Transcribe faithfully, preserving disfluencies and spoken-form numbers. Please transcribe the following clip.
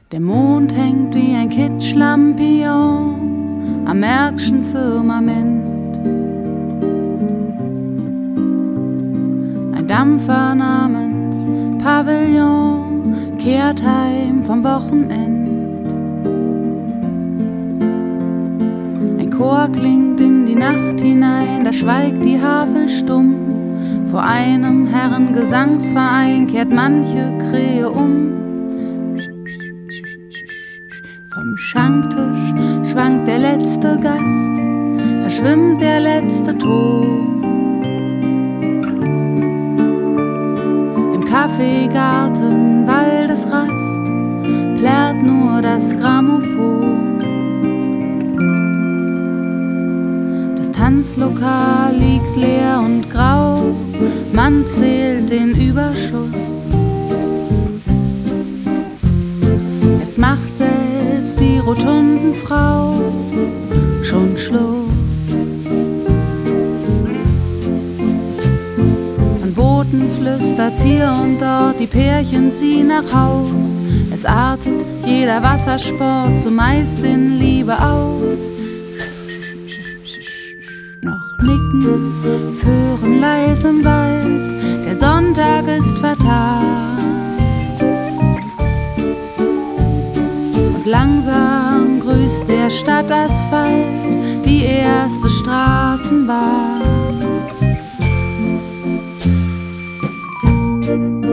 Der Mond hängt wie ein Kitschlampion am Märkischen Firmament. Ein Dampfer namens Pavillon kehrt heim vom Wochenend. Ein Chor klingt in die Nacht hinein, da schweigt die Havel stumm. Vor einem Herrengesangsverein kehrt manche Krähe um. Vom Schanktisch schwankt der letzte Gast, verschwimmt der letzte Ton. Im Kaffeegarten Waldesrast plärrt nur das Grammophon. Das Tanzlokal liegt leer und grau, man zählt den Überschuss. Jetzt macht selbst die Rotundenfrau schon Schluss. An Booten flüstert's hier und dort, die Pärchen ziehen nach Haus. Es artet jeder Wassersport zumeist in Liebe aus. Noch nicken Föhren leis im Wald, der Sonntag ist vertagt. Langsam grüßt der Stadtasphalt die erste Straßenbahn.